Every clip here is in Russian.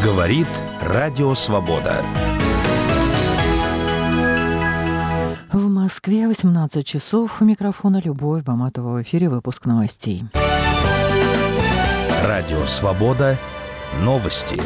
Говорит Радио Свобода. В Москве 18 часов. У микрофона Любовь Баматова. В эфире выпуск новостей. Радио Свобода. Новости.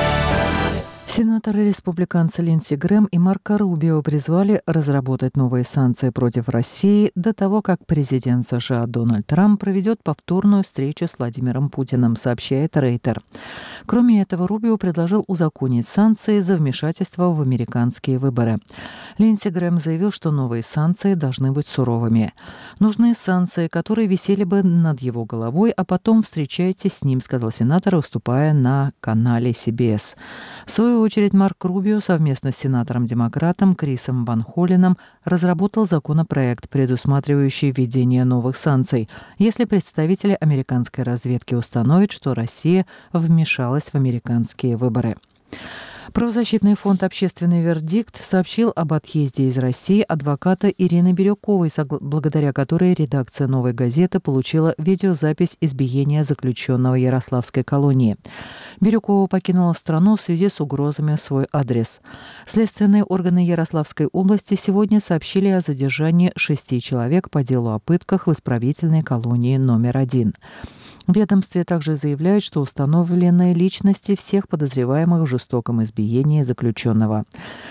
Сенаторы-республиканцы Линдси Грэм и Марко Рубио призвали разработать новые санкции против России до того, как президент США Дональд Трамп проведет повторную встречу с Владимиром Путиным, сообщает Рейтер. Кроме этого, Рубио предложил узаконить санкции за вмешательство в американские выборы. Линдси Грэм заявил, что новые санкции должны быть суровыми. «Нужны санкции, которые висели бы над его головой, а потом встречайтесь с ним», сказал сенатор, выступая на канале CBS. В свою очередь, Марко Рубио совместно с сенатором-демократом Крисом Ван Холленом разработал законопроект, предусматривающий введение новых санкций, если представители американской разведки установят, что Россия вмешалась в американские выборы. Правозащитный фонд «Общественный вердикт» сообщил об отъезде из России адвоката Ирины Бирюковой, благодаря которой редакция «Новой газеты» получила видеозапись избиения заключенного Ярославской колонии. Бирюкова покинула страну в связи с угрозами в свой адрес. Следственные органы Ярославской области сегодня сообщили о задержании 6 человек по делу о пытках в исправительной колонии номер 1. В ведомстве также заявляют, что установлены личности всех подозреваемых в жестоком избиении заключенного.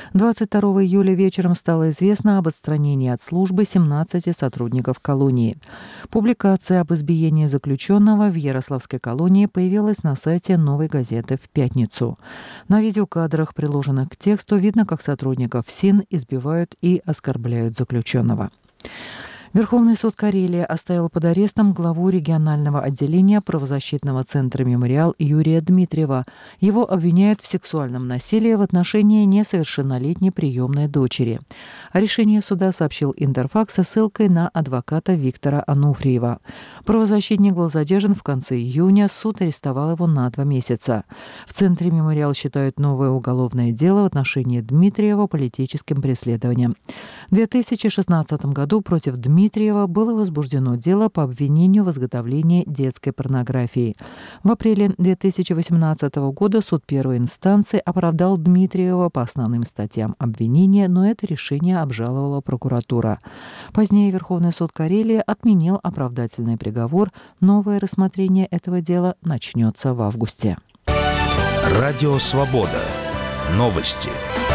22 июля вечером стало известно об отстранении от службы 17 сотрудников колонии. Публикация об избиении заключенного в Ярославской колонии появилась на сайте «Новой газеты» в пятницу. На видеокадрах, приложенных к тексту, видно, как сотрудников СИН избивают и оскорбляют заключенного. Верховный суд Карелии оставил под арестом главу регионального отделения правозащитного центра «Мемориал» Юрия Дмитриева. Его обвиняют в сексуальном насилии в отношении несовершеннолетней приемной дочери. О решении суда сообщил Интерфакс со ссылкой на адвоката Виктора Ануфриева. Правозащитник был задержан в конце июня, суд арестовал его на 2 месяца. В центре «Мемориал» считают новое уголовное дело в отношении Дмитриева политическим преследованием. В 2016 году против Дмитриева было возбуждено дело по обвинению в изготовлении детской порнографии. В апреле 2018 года суд первой инстанции оправдал Дмитриева по основным статьям обвинения, но это решение обжаловала прокуратура. Позднее Верховный суд Карелии отменил оправдательный приговор. Новое рассмотрение этого дела начнется в августе. Радио Свобода. Новости.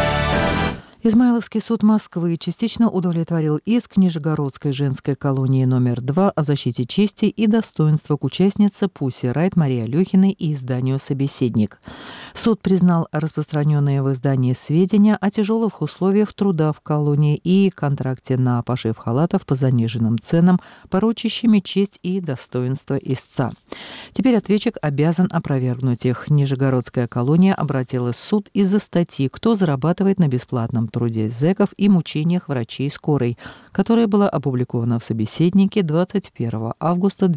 Измайловский суд Москвы частично удовлетворил иск Нижегородской женской колонии номер 2 о защите чести и достоинства к участнице Pussy Riot Марии Алехиной и изданию «Собеседник». Суд признал распространенные в издании сведения о тяжелых условиях труда в колонии и контракте на пошив халатов по заниженным ценам, порочащими честь и достоинство истца. Теперь ответчик обязан опровергнуть их. Нижегородская колония обратилась в суд из-за статьи «Кто зарабатывает на бесплатном труде зэков и мучениях врачей скорой», которая была опубликована в «Собеседнике» 21 августа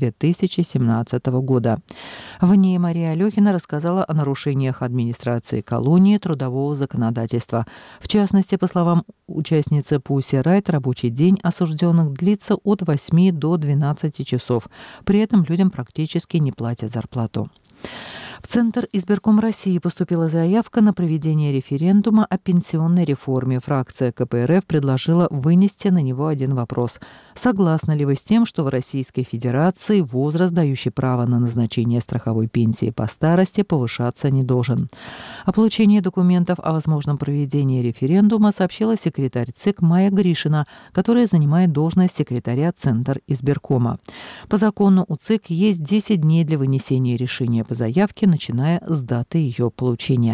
2017 года. В ней Мария Алехина рассказала о нарушениях администрации колонии трудового законодательства. В частности, по словам участницы Pussy Riot, рабочий день осужденных длится от 8 до 12 часов. При этом людям практически не платят зарплату. В Центр избирком России поступила заявка на проведение референдума о пенсионной реформе. Фракция КПРФ предложила вынести на него один вопрос. Согласны ли вы с тем, что в Российской Федерации возраст, дающий право на назначение страховой пенсии по старости, повышаться не должен? О получении документов о возможном проведении референдума сообщила секретарь ЦИК Майя Гришина, которая занимает должность секретаря Центр избиркома. По закону у ЦИК есть 10 дней для вынесения решения по заявке, начиная с даты ее получения.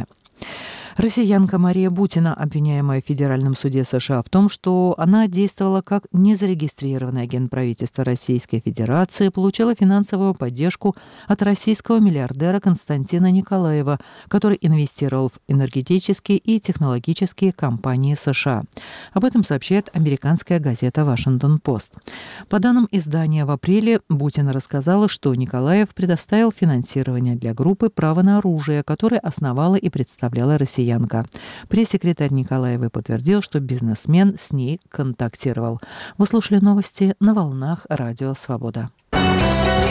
Россиянка Мария Бутина, обвиняемая в Федеральном суде США в том, что она действовала как незарегистрированный агент правительства Российской Федерации, получила финансовую поддержку от российского миллиардера Константина Николаева, который инвестировал в энергетические и технологические компании США. Об этом сообщает американская газета «Вашингтон-Пост». По данным издания, в апреле Бутина рассказала, что Николаев предоставил финансирование для группы «Право на оружие», которая основала и представляла россиян. Пресс-секретарь Николаевой подтвердил, что бизнесмен с ней контактировал. Вы слушали новости на волнах Радио Свобода.